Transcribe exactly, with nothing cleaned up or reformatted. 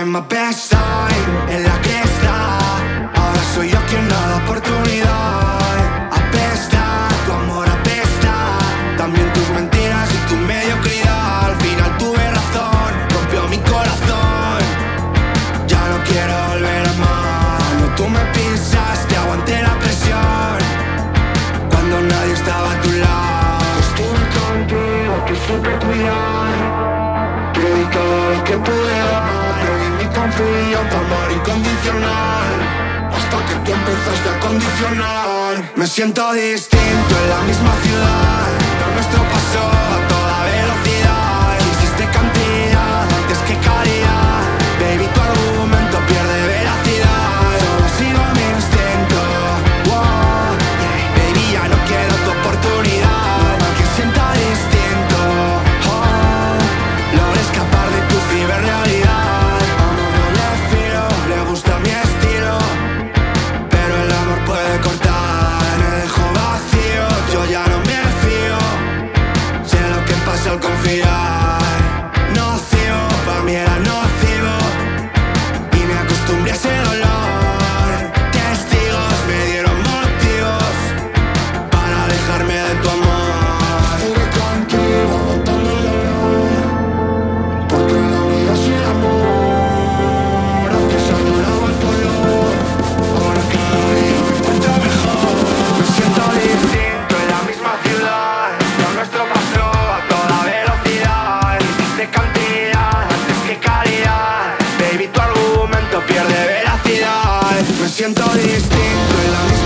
in my best time, en la cresta. Ahora soy yo quien no da oportunidad. Apesta, tu amor apesta, también tus mentiras y tu mediocridad. Al final tuve razón, rompió mi corazón. Ya no quiero volver a amar. Cuando tú me pisaste aguanté la presión, cuando nadie estaba a tu lado. Estuve contigo, te supe cuidar, te di todo lo que pude dar. Te di mi confianza, amor incondicional, hasta que tú empezaste a condicionar. Me siento distinto en la misma ciudad, lo nuestro pasó a toda velocidad. Quisiste cantidad antes que calidad, baby, tu argumento pierde veracidad. Solo sigo mi instinto, wow, yeah. Baby, ya no quiero tu oportunidad, que sienta distinto, oh, logré escapar de tu ciberrealidad. Amor doble filo, le gusta mi estilo, pero el amor puede cortar. Me dejo vacío, yo ya no me fío, sé lo que pasa al confiar. Nocivo, pa' mí era nocivo, y me acostumbré a ese dolor. Testigos me dieron motivos para alejarme de tu amor. Estuve contigo aguantando el dolor, porque en la vida sin amor antes adoraba el color, ahora cada día me encuentro mejor. Me siento distinto en la misma ciudad, lo nuestro pasó a toda velocidad. Hiciste cantidad antes que calidad, baby, tu argumento pierde veracidad. Me siento distinto en la misma